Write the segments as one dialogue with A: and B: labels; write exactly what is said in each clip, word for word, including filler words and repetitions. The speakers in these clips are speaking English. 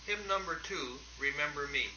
A: Hymn number two, Remember Me.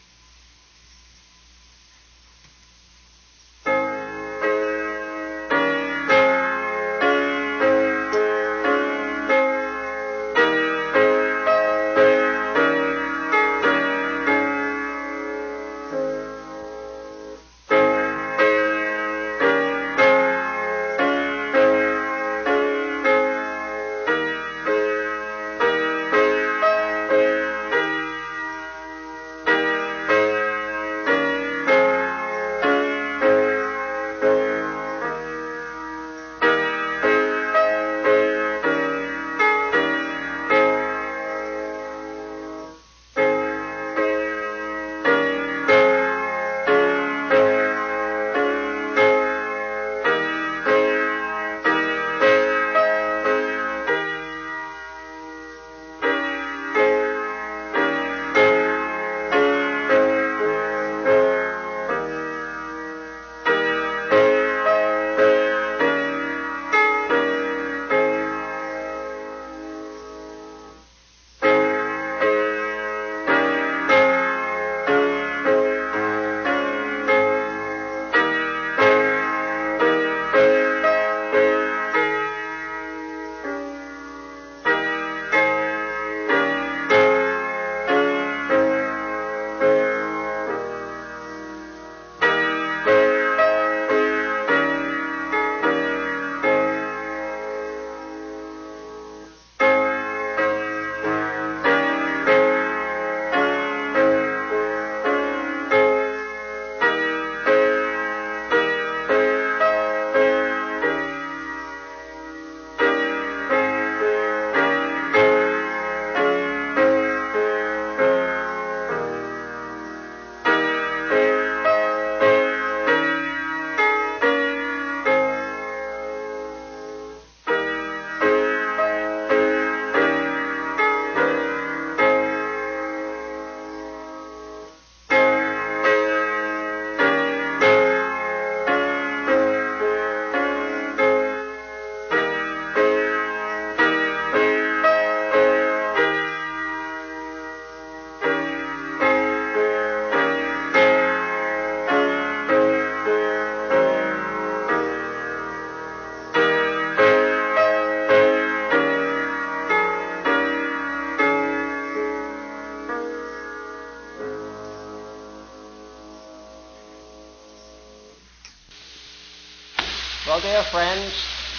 B: Well, dear friends,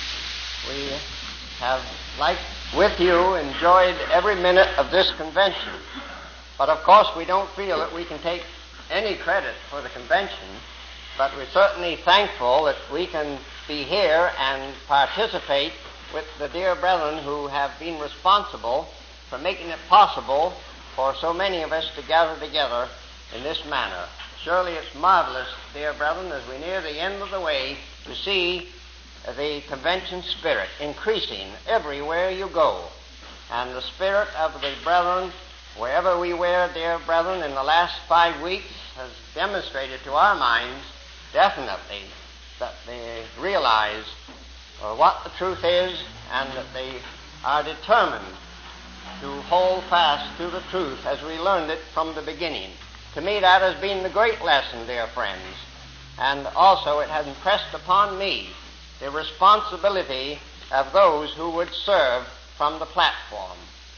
B: we have, like with you, enjoyed every minute of this convention. But of course, we don't feel that we can take any credit for the convention, but we're certainly thankful that we can be here and participate with the dear brethren who have been responsible for making it possible for so many of us to gather together in this manner. Surely it's marvelous, dear brethren, as we near the end of the way, to see the convention spirit increasing everywhere you go. And the spirit of the brethren, wherever we were, dear brethren, in the last five weeks has demonstrated to our minds definitely that they realize uh, what the truth is and that they are determined to hold fast to the truth as we learned it from the beginning. To me, that has been the great lesson, dear friends. And also it has impressed upon me the responsibility of those who would serve from the platform.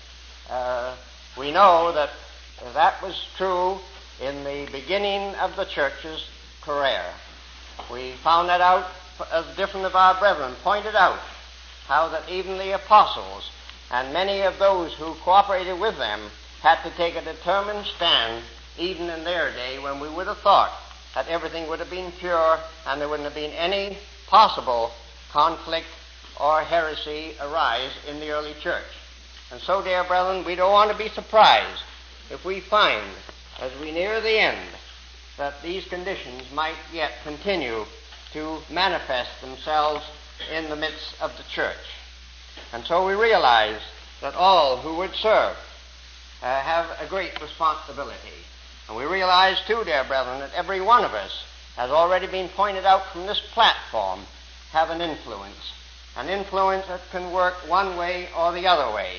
B: Uh, we know that that was true in the beginning of the church's career. We found that out as different of our brethren pointed out, how that even the apostles and many of those who cooperated with them had to take a determined stand even in their day, when we would have thought that everything would have been pure and there wouldn't have been any possible conflict or heresy arise in the early church. And so, dear brethren, we don't want to be surprised if we find, as we near the end, that these conditions might yet continue to manifest themselves in the midst of the church. And so we realize that all who would serve uh, have a great responsibility. And we realize, too, dear brethren, that every one of us, has already been pointed out from this platform, have an influence. An influence that can work one way or the other way.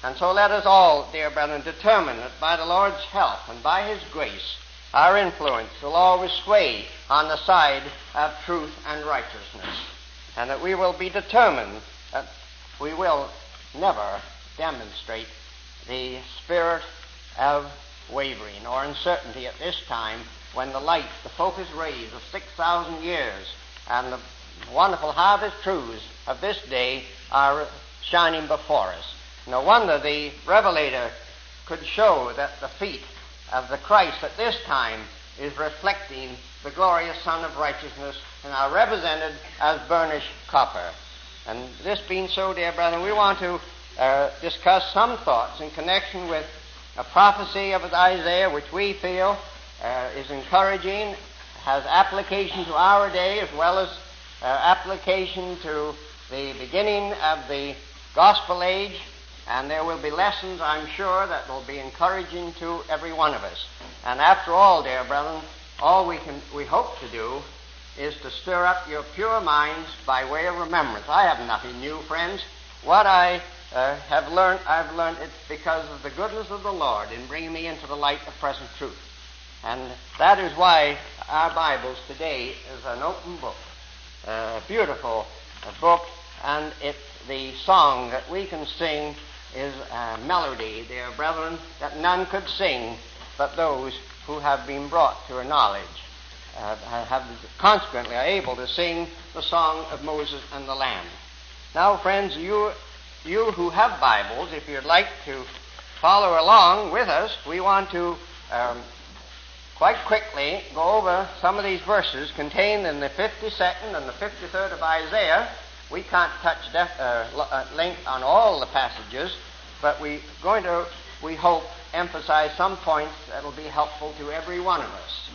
B: And so let us all, dear brethren, determine that by the Lord's help and by His grace, our influence will always sway on the side of truth and righteousness, and that we will be determined that we will never demonstrate the spirit of wavering or uncertainty at this time, when the light, the focus rays of six thousand years and the wonderful harvest truths of this day are shining before us. No wonder the Revelator could show that the feet of the Christ at this time is reflecting the glorious Sun of Righteousness and are represented as burnished copper. And this being so, dear brethren, we want to uh, discuss some thoughts in connection with a prophecy of Isaiah which we feel uh, is encouraging, has application to our day as well as uh, application to the beginning of the gospel age. And there will be lessons, I'm sure, that will be encouraging to every one of us. And after all, dear brethren, all we can we hope to do is to stir up your pure minds by way of remembrance. I have nothing new, friends. What I uh, have learned, I've learned it because of the goodness of the Lord in bringing me into the light of present truth. And that is why our Bibles today is an open book, a beautiful uh, book, and it the song that we can sing is a melody, dear brethren, that none could sing but those who have been brought to a knowledge, uh, have consequently are able to sing the song of Moses and the Lamb. Now, friends, you, you who have Bibles, if you'd like to follow along with us, we want to um, quite quickly go over some of these verses contained in the fifty-second and the fifty-third of Isaiah. We can't touch def- uh, at length on all the passages, but we're going to, we hope, emphasize some points that will be helpful to every one of us.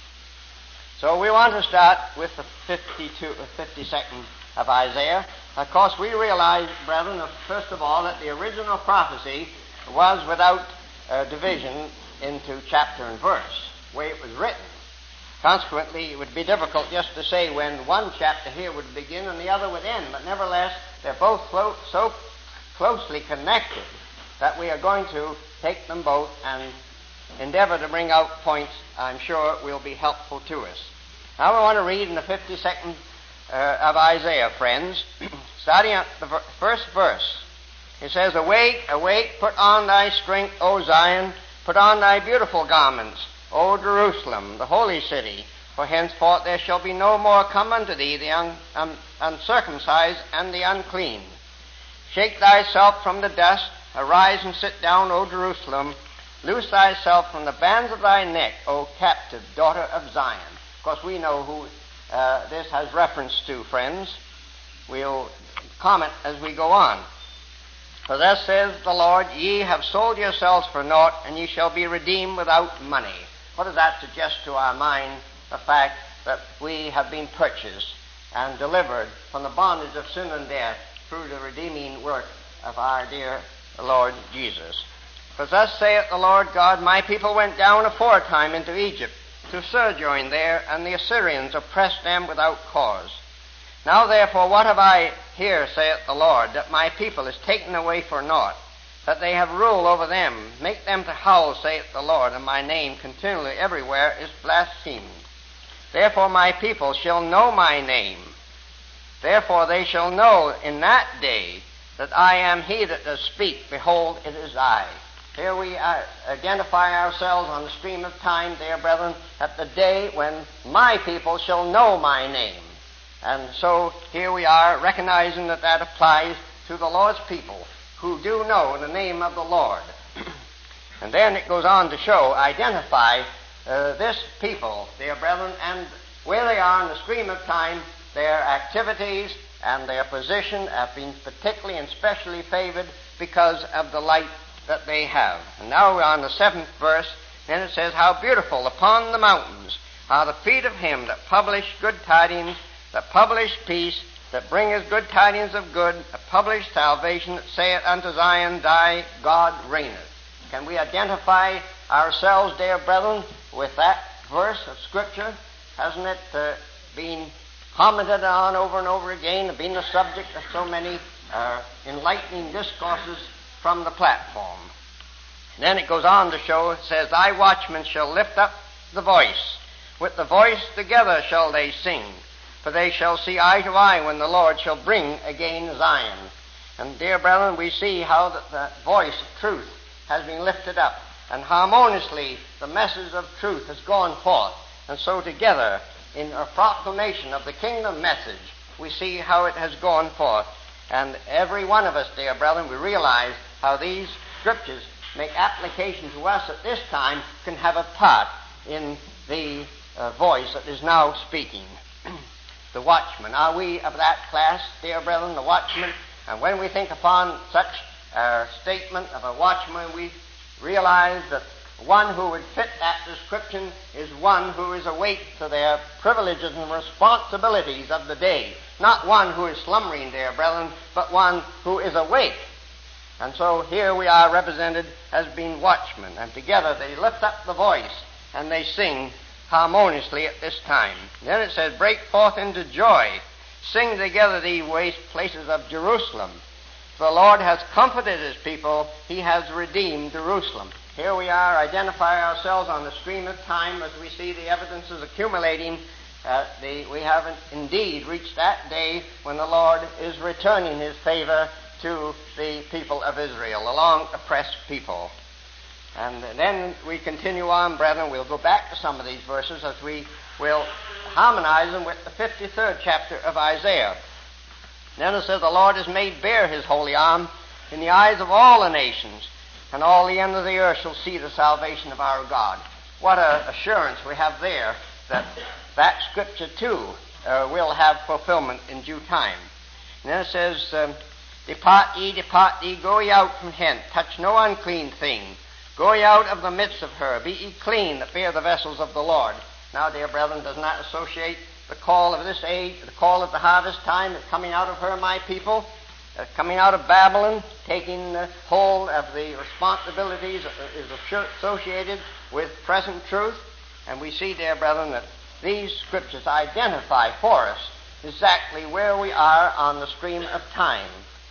B: So we want to start with the fifty-two, fifty-second of Isaiah. Of course, we realize, brethren, first of all, that the original prophecy was without uh, division into chapter and verse, the way it was written. Consequently, it would be difficult just to say when one chapter here would begin and the other would end, but nevertheless, they're both clo- so closely connected that we are going to take them both and endeavor to bring out points I'm sure will be helpful to us. Now I want to read in the fifty-second uh, of Isaiah, friends, starting at the ver- first verse. It says, "Awake, awake, put on thy strength, O Zion, put on thy beautiful garments, O Jerusalem, the holy city, for henceforth there shall be no more come unto thee the un- un- uncircumcised and the unclean. Shake thyself from the dust, arise and sit down, O Jerusalem. Loose thyself from the bands of thy neck, O captive daughter of Zion." Of course, we know who uh, this has reference to, friends. We'll comment as we go on. "For thus says the Lord, ye have sold yourselves for naught, and ye shall be redeemed without money." What does that suggest to our mind? The fact that we have been purchased and delivered from the bondage of sin and death through the redeeming work of our dear Lord Jesus. "For thus saith the Lord God, my people went down aforetime into Egypt to sojourn there, and the Assyrians oppressed them without cause. Now therefore what have I here, saith the Lord, that my people is taken away for naught, that they have rule over them, make them to howl, saith the Lord, and my name continually everywhere is blasphemed. Therefore my people shall know my name. Therefore they shall know in that day that I am he that does speak. Behold, it is I." Here we uh, identify ourselves on the stream of time, dear brethren, at the day when my people shall know my name. And so here we are recognizing that that applies to the Lord's people who do know the name of the Lord. And then it goes on to show, identify uh, this people, dear brethren, and where they are in the stream of time, their activities and their position have been particularly and specially favored because of the light that they have. And now we're on the seventh verse, and it says, "How beautiful upon the mountains are the feet of him that publish good tidings, that publish peace, that bringeth good tidings of good, that publish salvation, that saith unto Zion, thy God reigneth." Can we identify ourselves, dear brethren, with that verse of Scripture? Hasn't it uh, been commented on over and over again, been the subject of so many uh, enlightening discourses from the platform. And then it goes on to show, it says, thy watchmen shall lift up the voice. With the voice together shall they sing, for they shall see eye to eye when the Lord shall bring again Zion. And dear brethren, we see how that the voice of truth has been lifted up, and harmoniously the message of truth has gone forth. And so together, in a proclamation of the kingdom message, we see how it has gone forth. And every one of us, dear brethren, we realize how these scriptures make application to us at this time, can have a part in the uh, voice that is now speaking. The watchman. Are we of that class, dear brethren, the watchman? And when we think upon such a statement of a watchman, we realize that one who would fit that description is one who is awake to their privileges and responsibilities of the day. Not one who is slumbering, dear brethren, but one who is awake. And so here we are represented as being watchmen, and together they lift up the voice and they sing harmoniously at this time. Then it says, break forth into joy, sing together the waste places of Jerusalem. For the Lord has comforted his people, he has redeemed Jerusalem. Here we are, identify ourselves on the stream of time as we see the evidences accumulating. Uh, the, we have indeed reached that day when the Lord is returning his favor to the people of Israel, the long oppressed people. And then we continue on, brethren. We'll go back to some of these verses as we will harmonize them with the fifty-third chapter of Isaiah. Then it says, the Lord has made bare his holy arm in the eyes of all the nations, and all the end of the earth shall see the salvation of our God. What an assurance we have there that that scripture too uh, will have fulfillment in due time. And then it says, um, depart ye, depart ye, go ye out from hence, touch no unclean thing. Go ye out of the midst of her, be ye clean that bear the vessels of the Lord. Now, dear brethren, does not associate the call of this age, the call of the harvest time, that coming out of her, my people, uh, coming out of Babylon, taking uh, hold of the responsibilities that is associated with present truth. And we see, dear brethren, that these scriptures identify for us exactly where we are on the stream of time.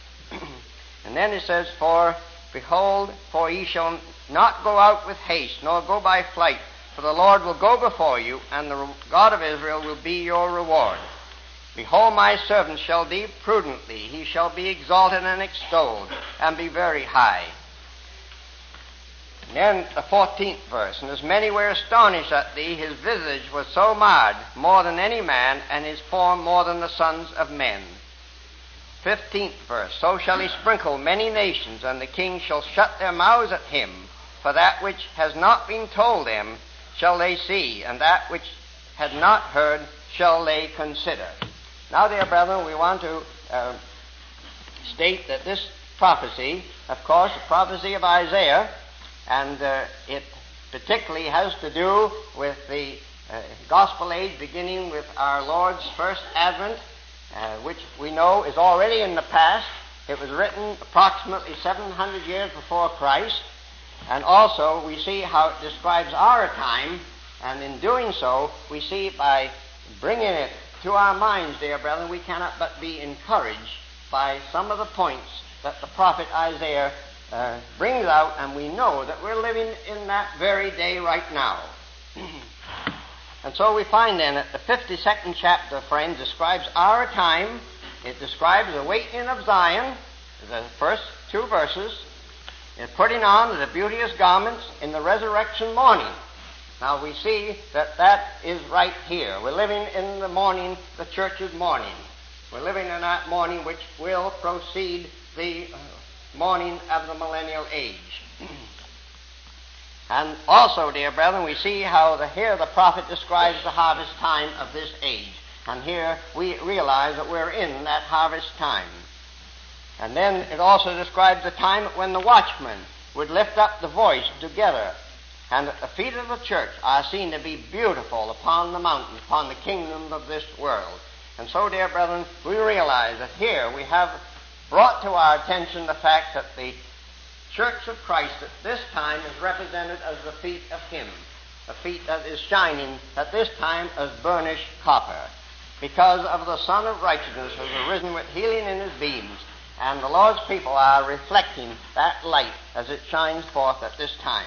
B: And then it says, for behold, for ye shall not go out with haste, nor go by flight, for the Lord will go before you, and the God of Israel will be your reward. Behold, my servant shall deal prudently, he shall be exalted and extolled, and be very high. And then the fourteenth verse, and as many were astonished at thee, his visage was so marred, more than any man, and his form more than the sons of men. Fifteenth verse, so shall he sprinkle many nations, and the kings shall shut their mouths at him, for that which has not been told them shall they see, and that which had not heard shall they consider. Now, dear brethren, we want to uh, state that this prophecy, of course, the prophecy of Isaiah, and uh, it particularly has to do with the uh, gospel age beginning with our Lord's first advent, uh, which we know is already in the past. It was written approximately seven hundred years before Christ. And also we see how it describes our time, and in doing so, we see by bringing it to our minds, dear brethren, we cannot but be encouraged by some of the points that the prophet Isaiah uh, brings out, and we know that we're living in that very day right now. And so we find then that the fifty-second chapter, friends, describes our time. It describes the awakening of Zion, the first two verses, and putting on the beauteous garments in the resurrection morning. Now we see that that is right here. We're living in the morning, the church's morning. We're living in that morning which will proceed the morning of the millennial age. And also, dear brethren, we see how the, here the prophet describes the harvest time of this age. And here we realize that we're in that harvest time. And then it also describes the time when the watchmen would lift up the voice together, and that the feet of the church are seen to be beautiful upon the mountain, upon the kingdom of this world. And so, dear brethren, we realize that here we have brought to our attention the fact that the church of Christ at this time is represented as the feet of him, a feet that is shining at this time as burnished copper, because of the Son of Righteousness has arisen with healing in his beams, And the Lord's people are reflecting that light as it shines forth at this time.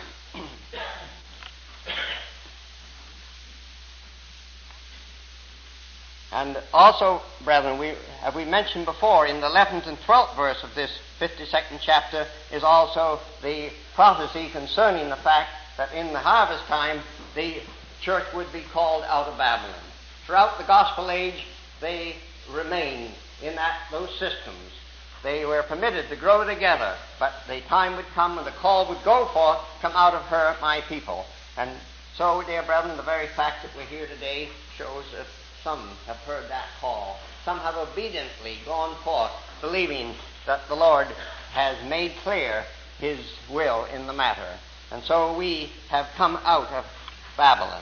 B: And also, brethren, we, as we mentioned before, in the eleventh and twelfth verse of this fifty-second chapter is also the prophecy concerning the fact that in the harvest time the church would be called out of Babylon. Throughout the gospel age, they remained in that, those systems. They were permitted to grow together, but the time would come when the call would go forth, come out of her, my people. And so, dear brethren, the very fact that we're here today shows that some have heard that call. Some have obediently gone forth, believing that the Lord has made clear his will in the matter. And so we have come out of Babylon.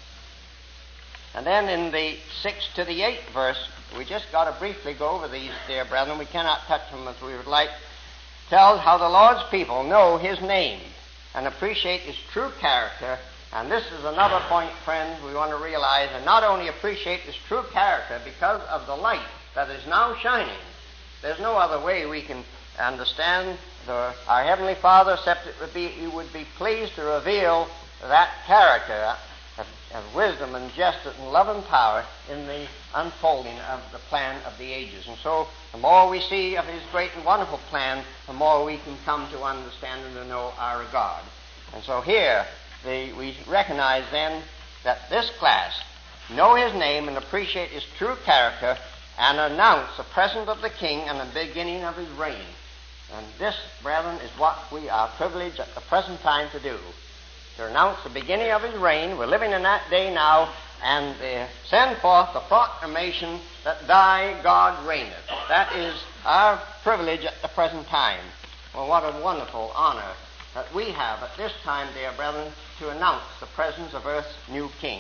B: And then in the sixth to the eighth verse, we just got to briefly go over these, dear brethren. We cannot touch them as we would like. Tells how the Lord's people know his name and appreciate his true character. And this is another point, friends, we want to realize, and not only appreciate his true character because of the light that is now shining. There's no other way we can understand the, our Heavenly Father except it would be, he would be pleased to reveal that character of, of wisdom and justice and love and power in the unfolding of the plan of the ages. And so the more we see of his great and wonderful plan, the more we can come to understand and to know our God. And so here the, we recognize then that this class know his name and appreciate his true character and announce the presence of the king and the beginning of his reign. And this, brethren, is what we are privileged at the present time to do. To announce the beginning of his reign. We're living in that day now, and uh, send forth the proclamation that thy God reigneth. That is our privilege at the present time. Well, what a wonderful honor that we have at this time, dear brethren, to announce the presence of earth's new king.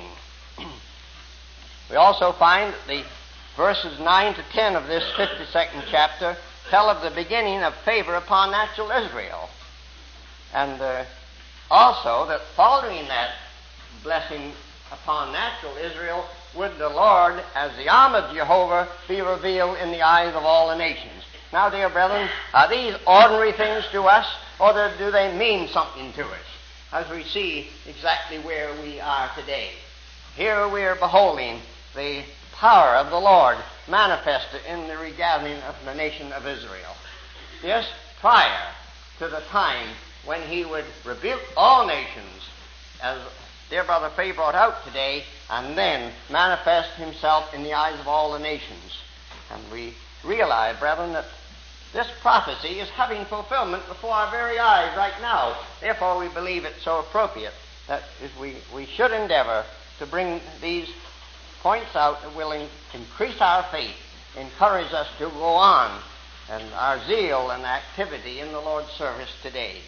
B: We also find that the verses nine to ten of this fifty-second chapter tell of the beginning of favor upon natural Israel. And uh, also that following that blessing upon natural Israel would the Lord, as the arm of Jehovah, be revealed in the eyes of all the nations. Now, dear brethren, are these ordinary things to us, or do they mean something to us, as we see exactly where we are today? Here we are beholding the power of the Lord manifested in the regathering of the nation of Israel. Yes, prior to the time when he would rebuke all nations, as dear Brother Fay brought out today, and then manifest himself in the eyes of all the nations. And we realize, brethren, that this prophecy is having fulfillment before our very eyes right now. Therefore, we believe it so appropriate that if we, we should endeavor to bring these points out that will in, increase our faith, encourage us to go on, and our zeal and activity in the Lord's service today.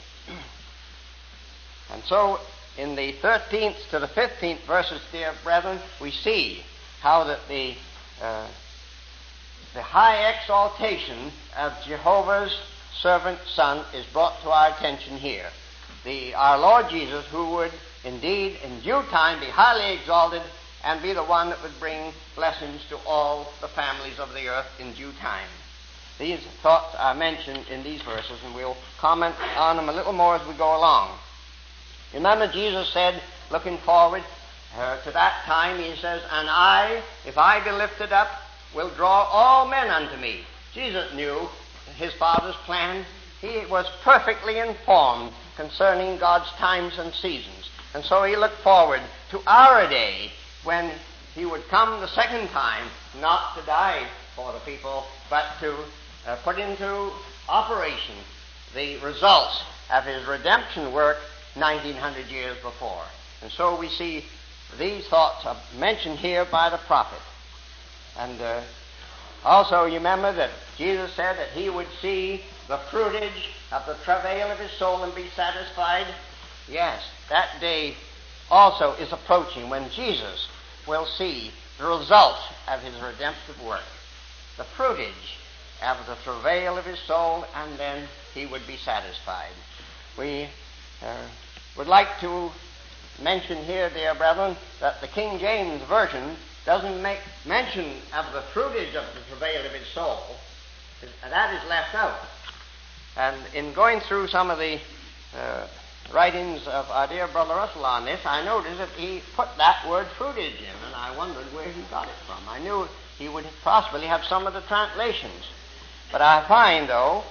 B: And so, in the thirteenth to the fifteenth verses, dear brethren, we see how that the uh, the high exaltation of Jehovah's servant Son is brought to our attention here. The our Lord Jesus, who would indeed in due time be highly exalted and be the one that would bring blessings to all the families of the earth in due time. These thoughts are mentioned in these verses, and we'll comment on them a little more as we go along. Remember, Jesus said, looking forward uh, to that time, he says, and I, if I be lifted up, will draw all men unto me. Jesus knew his Father's plan. He was perfectly informed concerning God's times and seasons. And so he looked forward to our day when he would come the second time, not to die for the people, but to uh, put into operation the results of his redemption work nineteen hundred years before. And so we see these thoughts are mentioned here by the prophet. And uh, also you remember that Jesus said that he would see the fruitage of the travail of his soul and be satisfied. Yes, that day also is approaching when Jesus will see the results of his redemptive work, the fruitage of the travail of his soul, and then he would be satisfied. We uh, would like to mention here, dear brethren, that the King James Version doesn't make mention of the fruitage of the travail of his soul, that is left out. And in going through some of the uh, writings of our dear Brother Russell on this, I noticed that he put that word fruitage in, and I wondered where he got it from. I knew he would possibly have some of the translations. But I find, though,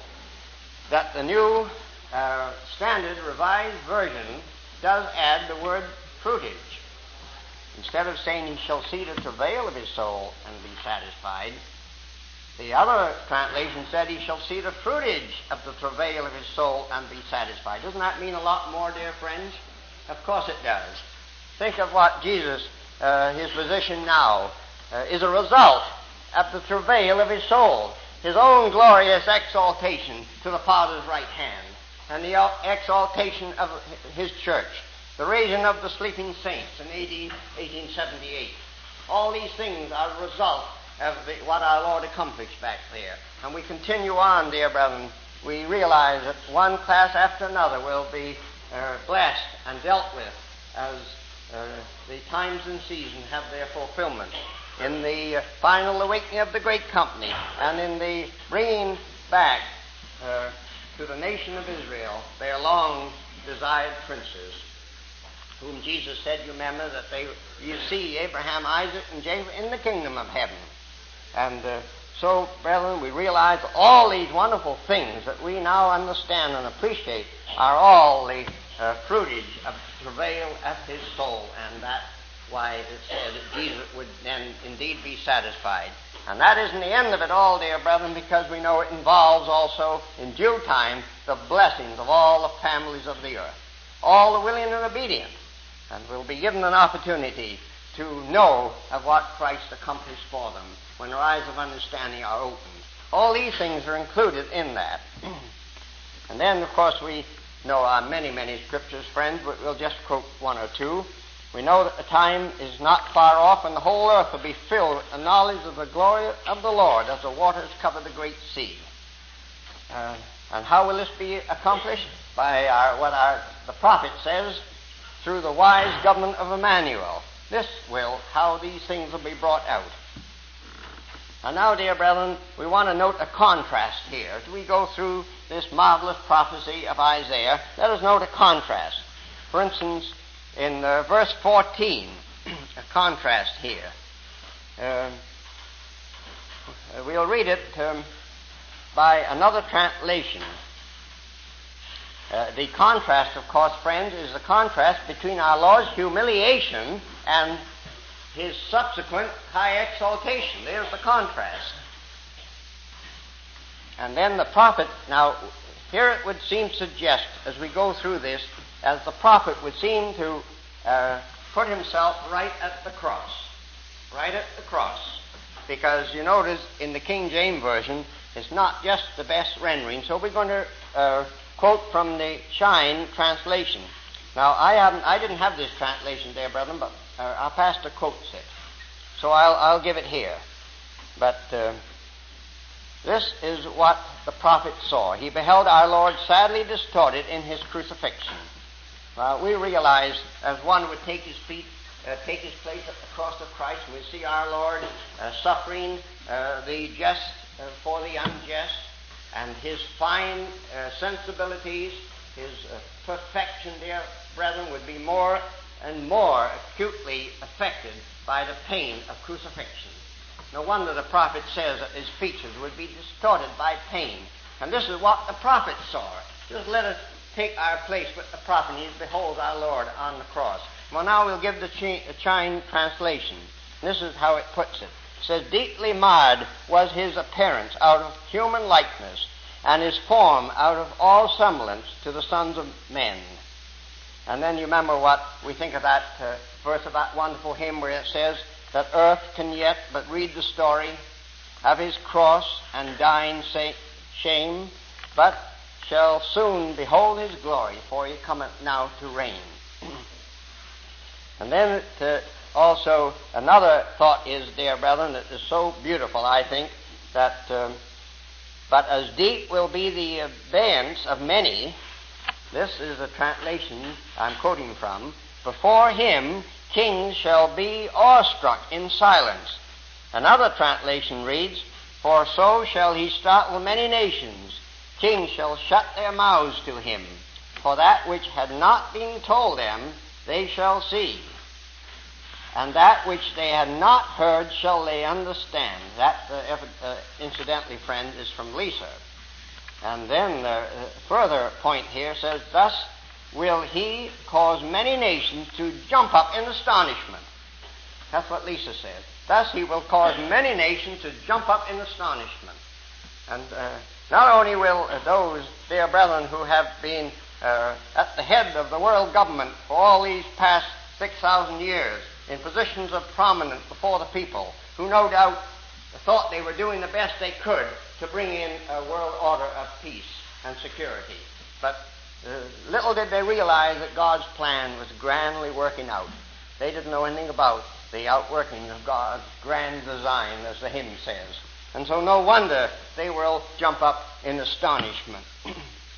B: that the New uh, Standard Revised Version does add the word fruitage. Instead of saying he shall see the travail of his soul and be satisfied, the other translation said he shall see the fruitage of the travail of his soul and be satisfied. Doesn't that mean a lot more, dear friends? Of course it does. Think of what Jesus, uh, his position now, uh, is a result of the travail of his soul, his own glorious exaltation to the Father's right hand, and the exaltation of his church, the raising of the sleeping saints in A D eighteen seventy-eight. All these things are a result of the, what our Lord accomplished back there. And we continue on, dear brethren. We realize that one class after another will be uh, blessed and dealt with as uh, the times and seasons have their fulfillment in the uh, final awakening of the great company and in the bringing back uh, to the nation of Israel their long-desired princes, whom Jesus said, you remember, that they, you see Abraham, Isaac, and Jacob in the kingdom of heaven. And uh, so, brethren, we realize all these wonderful things that we now understand and appreciate are all the uh, fruitage of the travail of his soul, and that's why it said that Jesus would then indeed be satisfied. And that isn't the end of it all, dear brethren, because we know it involves also, in due time, the blessings of all the families of the earth, all the willing and obedient. And we'll be given an opportunity to know of what Christ accomplished for them when their eyes of understanding are opened. All these things are included in that. And then, of course, we know our many, many scriptures, friends, but we'll just quote one or two. We know that the time is not far off, and the whole earth will be filled with the knowledge of the glory of the Lord as the waters cover the great sea. Uh, and how will this be accomplished? By our, what our, the prophet says, through the wise government of Emmanuel. This will, how these things will be brought out. And now, dear brethren, we want to note a contrast here. As we go through this marvelous prophecy of Isaiah, let us note a contrast. For instance, in uh, verse fourteen, a contrast here. Uh, we'll read it um, by another translation. Uh, the contrast, of course, friends, is the contrast between our Lord's humiliation and his subsequent high exaltation. There's the contrast. And then the prophet, now, here it would seem to suggest, as we go through this, as the prophet would seem to uh, put himself right at the cross. Right at the cross. Because you notice in the King James Version, it's not just the best rendering. So we're going to uh, quote from the Shine translation. Now, I haven't, I didn't have this translation there, brethren, but uh, our pastor quotes it. So I'll, I'll give it here. But uh, this is what the prophet saw. He beheld our Lord sadly distorted in his crucifixion. Well, we realize, as one would take his feet, uh, take his place at the cross of Christ, and we see our Lord uh, suffering uh, the just uh, for the unjust, and his fine uh, sensibilities, his uh, perfection, dear brethren, would be more and more acutely affected by the pain of crucifixion. No wonder the prophet says that his features would be distorted by pain. And this is what the prophet saw. Just let us take our place with the prophet. He beholds our Lord on the cross. Well, now we'll give the Chine translation. This is how it puts it. It says, deeply marred was his appearance out of human likeness, and his form out of all semblance to the sons of men. And then you remember what we think of that uh, verse of that wonderful hymn where it says that earth can yet but read the story of his cross and dying sa- shame, but shall soon behold his glory, for he cometh now to reign. And then uh, also another thought is, dear brethren, that is so beautiful, I think, that um, but as deep will be the abeyance of many. This is a translation I'm quoting from. Before him, kings shall be awestruck in silence. Another translation reads, For so shall he startle many nations. Kings shall shut their mouths to him. For that which had not been told them, they shall see. And that which they had not heard shall they understand. That, uh, uh, incidentally, friend, is from Lisa. And then the uh, further point here says, thus will he cause many nations to jump up in astonishment. That's what Lisa said. Thus he will cause many nations to jump up in astonishment. And uh, not only will uh, those, dear brethren, who have been uh, at the head of the world government for all these past six thousand years, in positions of prominence before the people, who no doubt thought they were doing the best they could to bring in a world order of peace and security. But uh, little did they realize that God's plan was grandly working out. They didn't know anything about the outworking of God's grand design, as the hymn says. And so no wonder they will jump up in astonishment. uh,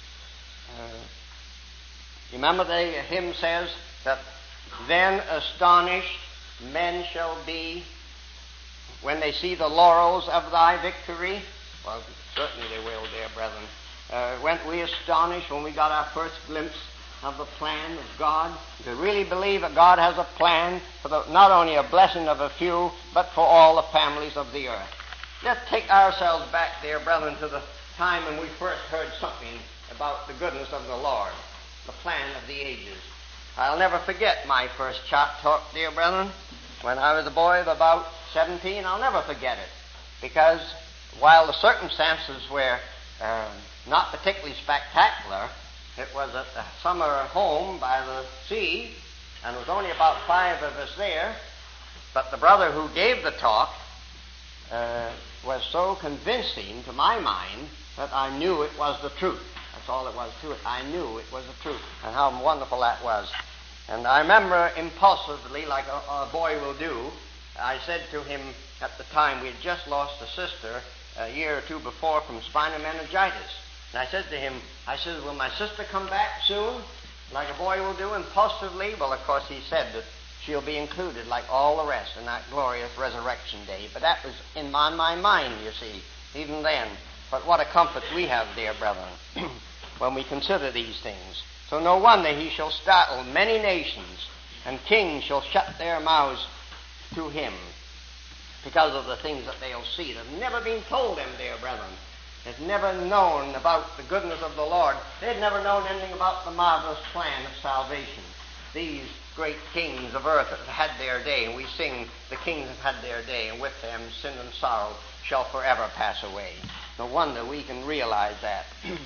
B: you remember the hymn says that then astonished men shall be when they see the laurels of thy victory. Well, certainly they will, dear brethren. Uh, weren't we astonished when we got our first glimpse of the plan of God? To really believe that God has a plan for the, not only a blessing of a few, but for all the families of the earth. Let's take ourselves back, dear brethren, to the time when we first heard something about the goodness of the Lord, the plan of the ages. I'll never forget my first chop talk, dear brethren. When I was a boy of about seventeen, I'll never forget it. Because while the circumstances were uh, not particularly spectacular, it was at the summer home by the sea, and there was only about five of us there. But the brother who gave the talk uh, was so convincing to my mind that I knew it was the truth. That's all it was to it. I knew it was the truth, and how wonderful that was. And I remember impulsively, like a, a boy will do, I said to him at the time, we had just lost a sister a year or two before from spinal meningitis. And I said to him, I said, will my sister come back soon? Like a boy will do, impulsively. Well, of course, he said that she'll be included like all the rest in that glorious resurrection day. But that was in my, my mind, you see, even then. But what a comfort we have, dear brethren, when we consider these things. So no wonder he shall startle many nations, and kings shall shut their mouths to him, because of the things that they'll see. They've never been told them, dear brethren. They've never known about the goodness of the Lord. They've never known anything about the marvelous plan of salvation. These great kings of earth have had their day, and we sing, the kings have had their day, and with them sin and sorrow shall forever pass away. No wonder we can realize that.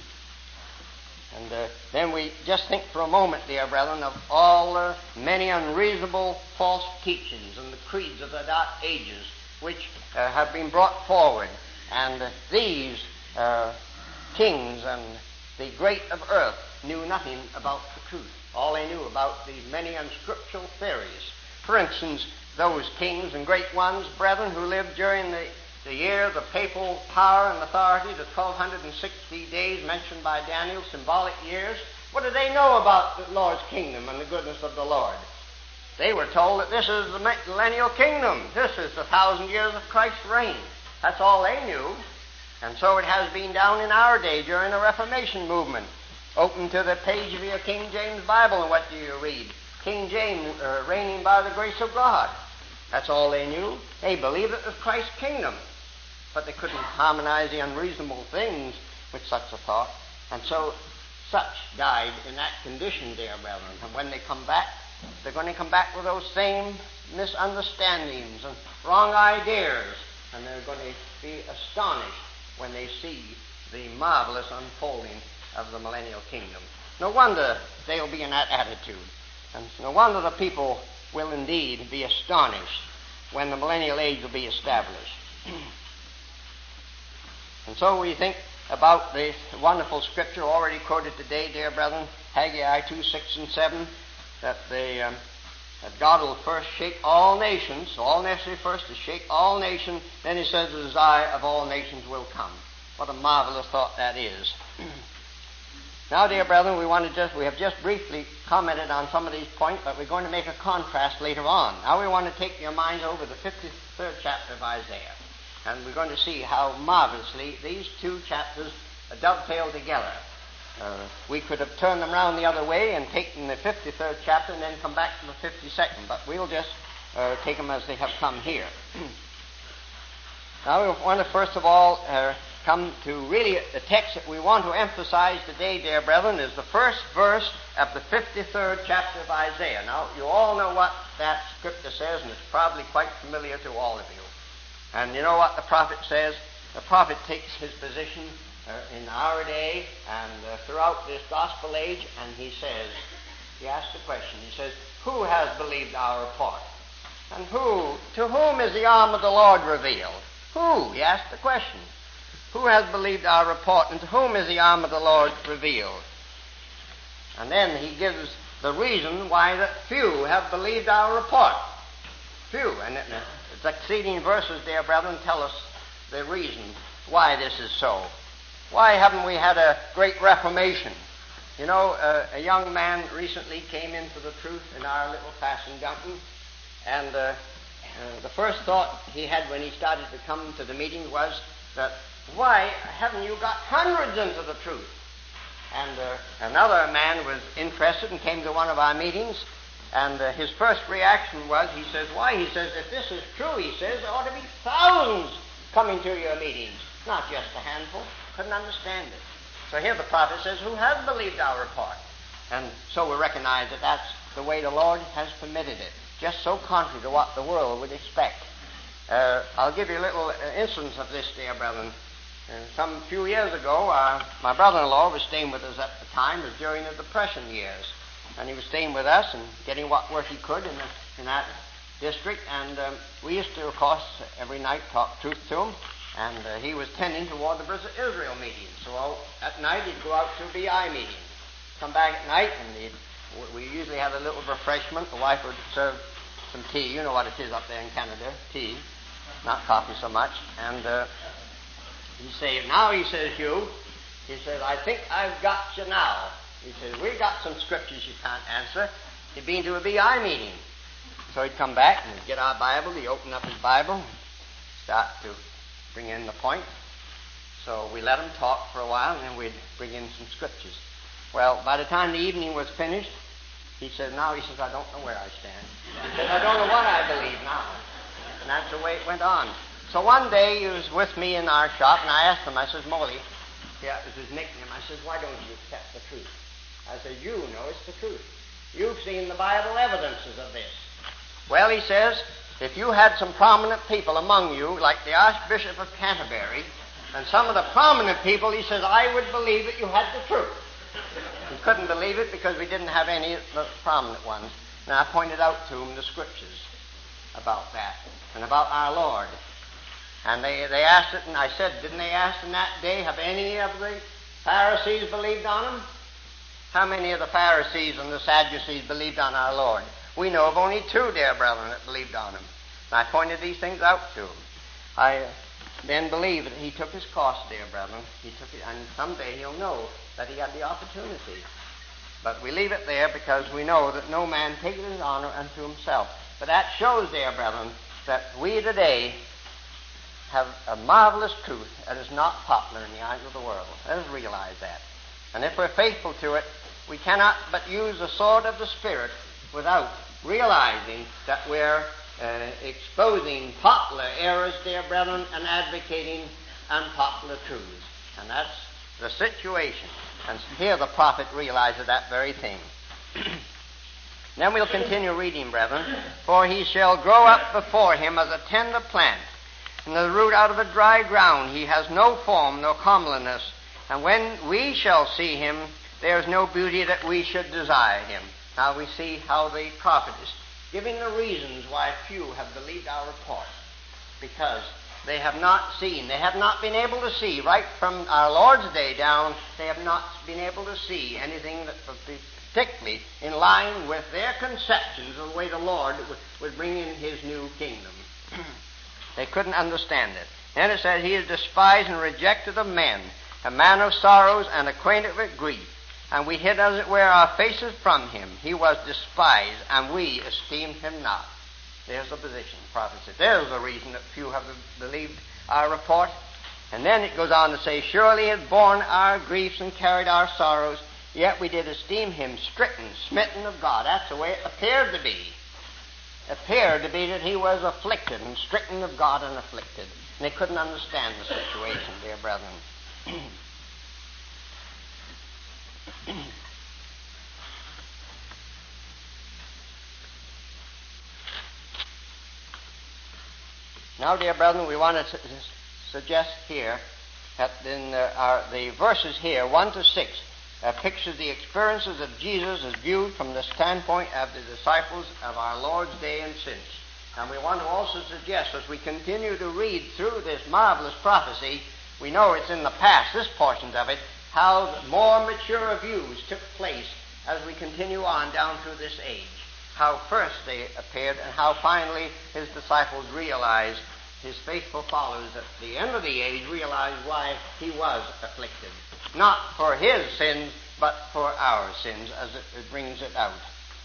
B: And uh, then we just think for a moment, dear brethren, of all the many unreasonable false teachings and the creeds of the dark ages which uh, have been brought forward. And uh, these uh, kings and the great of earth knew nothing about the truth. All they knew about the many unscriptural theories. For instance, those kings and great ones, brethren, who lived during the The year of the papal power and authority, the twelve sixty days mentioned by Daniel, symbolic years. What did they know about the Lord's kingdom and the goodness of the Lord? They were told that this is the millennial kingdom. This is the thousand years of Christ's reign. That's all they knew. And so it has been down in our day during the Reformation movement. Open to the page of your King James Bible, and what do you read? King James uh, reigning by the grace of God. That's all they knew. They believed it was Christ's kingdom. But they couldn't harmonize the unreasonable things with such a thought. And so such died in that condition, dear brethren. And when they come back, they're going to come back with those same misunderstandings and wrong ideas. And they're going to be astonished when they see the marvelous unfolding of the millennial kingdom. No wonder they'll be in that attitude. And no wonder the people will indeed be astonished when the millennial age will be established. And so we think about this wonderful scripture already quoted today, dear brethren, Haggai two, six, and seven, that, they, um, that God will first shake all nations, so all necessary first to shake all nations, then he says the desire of all nations will come. What a marvelous thought that is. Now, dear brethren, we want to just, we have just briefly commented on some of these points, but we're going to make a contrast later on. Now we want to take your minds over the fifty-third chapter of Isaiah. And we're going to see how marvelously these two chapters dovetail together. Uh, we could have turned them around the other way and taken the fifty-third chapter and then come back to the fifty-second, but we'll just uh, take them as they have come here. Now we want to first of all uh, come to really the text that we want to emphasize today, dear brethren, is the first verse of the fifty-third chapter of Isaiah. Now, you all know what that scripture says, and it's probably quite familiar to all of you. And you know what the prophet says? The prophet takes his position uh, in our day and uh, throughout this gospel age, and he says, he asks the question, he says, who has believed our report? And who, to whom is the arm of the Lord revealed? Who? He asks the question. Who has believed our report, and to whom is the arm of the Lord revealed? And then he gives the reason why that few have believed our report. Few. And the succeeding verses, dear brethren, tell us the reason why this is so. Why haven't we had a great reformation? You know, uh, a young man recently came into the truth in our little class in Duncan, and uh, uh, the first thought he had when he started to come to the meeting was that, why haven't you got hundreds into the truth? And uh, another man was interested and came to one of our meetings, and uh, his first reaction was, he says, why? He says, if this is true, he says, there ought to be thousands coming to your meetings, not just a handful. Couldn't understand it. So here the prophet says, who has believed our report? And so we recognize that that's the way the Lord has permitted it, just so contrary to what the world would expect. Uh, I'll give you a little uh, instance of this, dear brethren. Uh, some few years ago, uh, my brother-in-law was staying with us at the time. It was during the Depression years. And he was staying with us and getting what work he could in, the, in that district. And um, we used to, of course, every night talk truth to him. And uh, he was tending toward the Israel meeting. So uh, at night he'd go out to a B I meeting. Come back at night, and he'd, we usually had a little refreshment. The wife would serve some tea. You know what it is up there in Canada, tea, not coffee so much. And uh, he said, now, he says, you, he says, I think I've got you now. He says, we got some scriptures you can't answer. He'd been to a B I meeting. So he'd come back and he'd get our Bible. He'd open up his Bible and start to bring in the point. So we let him talk for a while, and then we'd bring in some scriptures. Well, by the time the evening was finished, he said, now, he says, I don't know where I stand. He said, I don't know what I believe now. And that's the way it went on. So one day he was with me in our shop, and I asked him, I says, Molly, yeah, it was his nickname, I says, why don't you accept the truth? I said, you know it's the truth. You've seen the Bible evidences of this. Well, he says, if you had some prominent people among you, like the Archbishop of Canterbury, and some of the prominent people, he says, I would believe that you had the truth. He couldn't believe it because we didn't have any of the prominent ones. And I pointed out to him the scriptures about that and about our Lord. And they, they asked it, and I said, didn't they ask in that day, have any of the Pharisees believed on him? How many of the Pharisees and the Sadducees believed on our Lord? We know of only two, dear brethren, that believed on him. And I pointed these things out to him. I then believe that he took his course, dear brethren. He took it, and someday he'll know that he had the opportunity. But we leave it there because we know that no man taketh his honor unto himself. But that shows, dear brethren, that we today have a marvelous truth that is not popular in the eyes of the world. Let us realize that. And if we're faithful to it, we cannot but use the sword of the Spirit without realizing that we're uh, exposing popular errors, dear brethren, and advocating unpopular truths. And that's the situation. And here the prophet realizes that very thing. Then we'll continue reading, brethren. For he shall grow up before him as a tender plant, and the root out of a dry ground. He has no form, no comeliness. And when we shall see him, there is no beauty that we should desire him. Now we see how the prophet is giving the reasons why few have believed our report. Because they have not seen, they have not been able to see, right from our Lord's day down, they have not been able to see anything that would be particularly in line with their conceptions of the way the Lord would, would bring in his new kingdom. They couldn't understand it. And it says, he is despised and rejected of men, a man of sorrows and acquainted with grief. And we hid, as it were, our faces from him. He was despised, and we esteemed him not. There's the position, the prophet said. There's the reason that few have believed our report. And then it goes on to say, surely he had borne our griefs and carried our sorrows, yet we did esteem him stricken, smitten of God. That's the way it appeared to be. It appeared to be that he was afflicted and stricken of God and afflicted. And they couldn't understand the situation, dear brethren. Now, dear brethren, we want to su- suggest here that in uh, our, the verses here, one to six, uh, pictures the experiences of Jesus as viewed from the standpoint of the disciples of our Lord's day and since. And we want to also suggest, as we continue to read through this marvelous prophecy, we know it's in the past, this portion of it, how more mature views took place as we continue on down through this age. How first they appeared and how finally his disciples realized, his faithful followers at the end of the age realized why he was afflicted. Not for his sins, but for our sins, as it, it brings it out.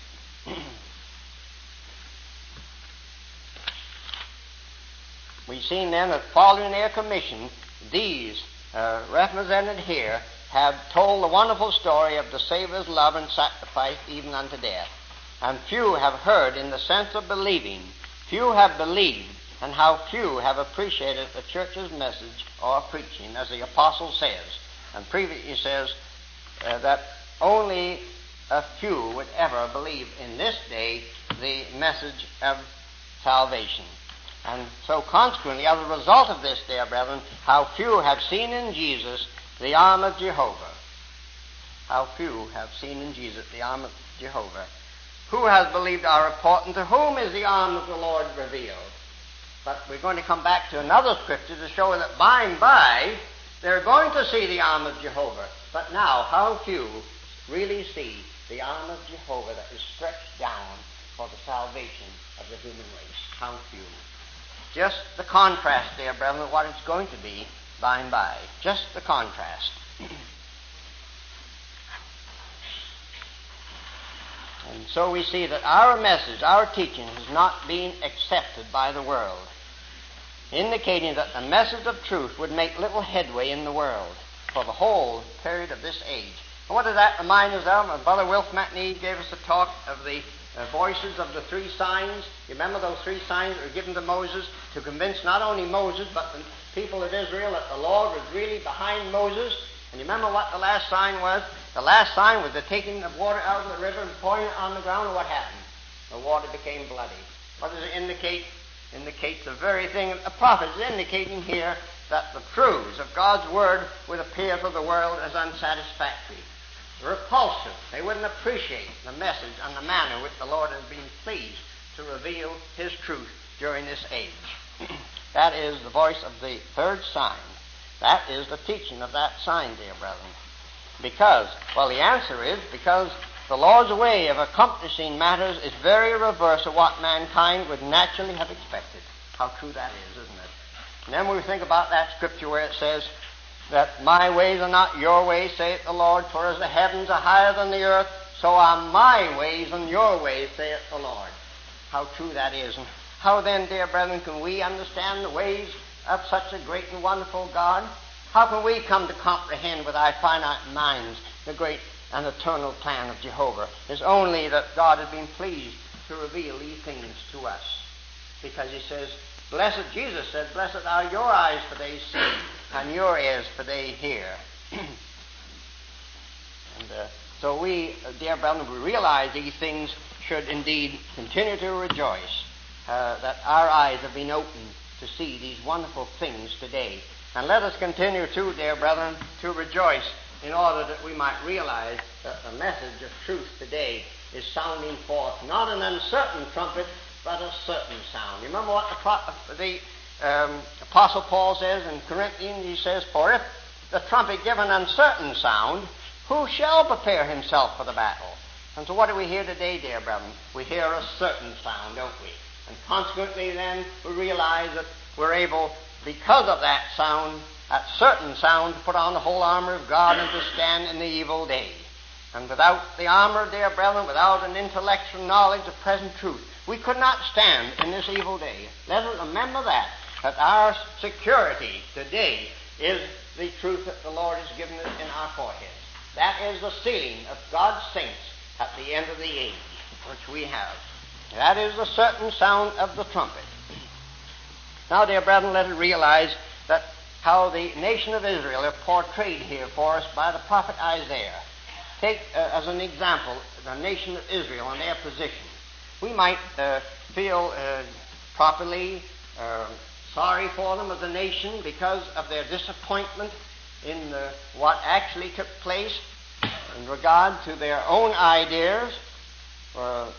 B: We've seen then that following their commission, these uh, represented here have told the wonderful story of the Savior's love and sacrifice even unto death. And few have heard in the sense of believing. Few have believed, and how few have appreciated the church's message or preaching, as the apostle says. And previously says uh, that only a few would ever believe in this day the message of salvation. And so consequently, as a result of this, dear brethren, how few have seen in Jesus the arm of Jehovah. How few have seen in Jesus the arm of Jehovah. Who has believed our report, and to whom is the arm of the Lord revealed? But we're going to come back to another scripture to show that by and by they're going to see the arm of Jehovah. But now, how few really see the arm of Jehovah that is stretched down for the salvation of the human race? How few. Just the contrast, dear brethren, of what it's going to be by and by. Just the contrast. And so we see that our message, our teaching, has not been accepted by the world, indicating that the message of truth would make little headway in the world for the whole period of this age. And what does that remind us of? Brother Wilf McNee gave us a talk of the uh, voices of the three signs. You remember those three signs that were given to Moses to convince not only Moses but the people of Israel that the Lord was really behind Moses? And you remember what the last sign was? The last sign was the taking of water out of the river and pouring it on the ground, and what happened? The water became bloody. What does it indicate? It indicates the very thing that the prophet is indicating here, that the truths of God's Word would appear to the world as unsatisfactory, repulsive. They wouldn't appreciate the message and the manner which the Lord has been pleased to reveal His truth during this age. That is the voice of the third sign. That is the teaching of that sign, dear brethren. Because, well, the answer is because the Lord's way of accomplishing matters is very reverse of what mankind would naturally have expected. How true that is, isn't it? And then we think about that scripture where it says that my ways are not your ways, saith the Lord, for as the heavens are higher than the earth, so are my ways and your ways, saith the Lord. How true that is. And how then, dear brethren, can we understand the ways of such a great and wonderful God? How can we come to comprehend with our finite minds the great and eternal plan of Jehovah? It's only that God has been pleased to reveal these things to us. Because He says, blessed, Jesus said, blessed are your eyes for they see, and your ears for they hear. and uh, so we, uh, dear brethren, we realize these things should indeed continue to rejoice, uh, that our eyes have been opened to see these wonderful things today. And let us continue too, dear brethren, to rejoice in order that we might realize that the message of truth today is sounding forth not an uncertain trumpet, but a certain sound. You remember what the, pro- the um, Apostle Paul says in Corinthians? He says, for if the trumpet give an uncertain sound, who shall prepare himself for the battle? And so what do we hear today, dear brethren? We hear a certain sound, don't we? And consequently then we realize that we're able, because of that sound, that certain sound, to put on the whole armor of God and to stand in the evil day. And without the armor, dear brethren, without an intellectual knowledge of present truth, we could not stand in this evil day. Let us remember that. that our security today is the truth that the Lord has given us in our foreheads. That is the sealing of God's saints at the end of the age, which we have. That is the certain sound of the trumpet. Now, dear brethren, let us realize that how the nation of Israel are portrayed here for us by the prophet Isaiah. Take uh, as an example the nation of Israel and their position. We might uh, feel uh, properly uh, sorry for them as a nation because of their disappointment in uh, what actually took place in regard to their own ideas. Uh,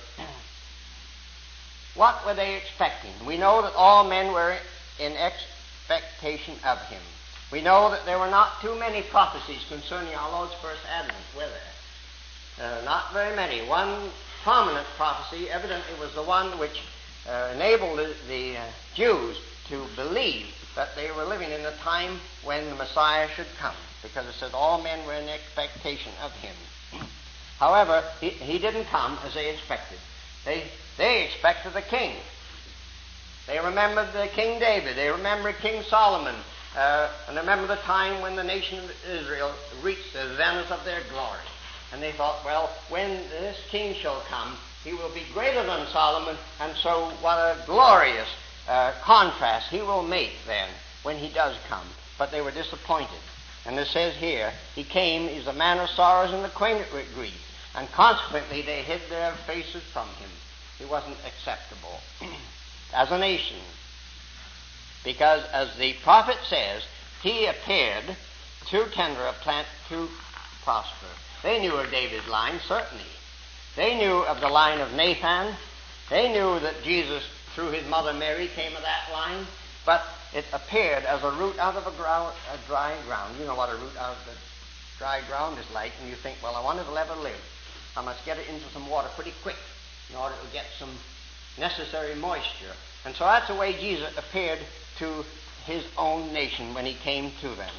B: what were they expecting? We know that all men were in expectation of him. We know that there were not too many prophecies concerning our Lord's first advent, were there? Uh, not very many. One prominent prophecy evidently was the one which uh, enabled the, the uh, Jews to believe that they were living in a time when the Messiah should come, because it said all men were in expectation of him. However, he, he didn't come as they expected. They, they expected a king. They remembered the King David. They remembered King Solomon. Uh, and remember the time when the nation of Israel reached the zenith of their glory. And they thought, well, when this king shall come, he will be greater than Solomon, and so what a glorious uh, contrast he will make then when he does come. But they were disappointed. And it says here, he came, he's a man of sorrows and acquainted with grief. And consequently, they hid their faces from him. He wasn't acceptable as a nation. Because, as the prophet says, he appeared too tender a plant to prosper. They knew of David's line, certainly. They knew of the line of Nathan. They knew that Jesus, through his mother Mary, came of that line. But it appeared as a root out of a, ground, a dry ground. You know what a root out of the dry ground is like, and you think, well, I wonder if it'll ever live. I must get it into some water pretty quick in order to get some necessary moisture. And so that's the way Jesus appeared to his own nation when he came to them.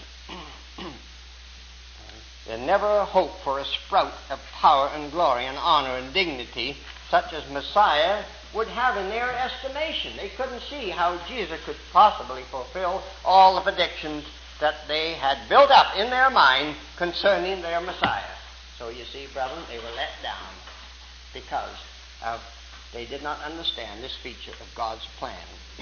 B: They never hoped for a sprout of power and glory and honor and dignity such as Messiah would have in their estimation. They couldn't see how Jesus could possibly fulfill all the predictions that they had built up in their mind concerning their Messiah. So you see, brethren, they were let down because of they did not understand this feature of God's plan.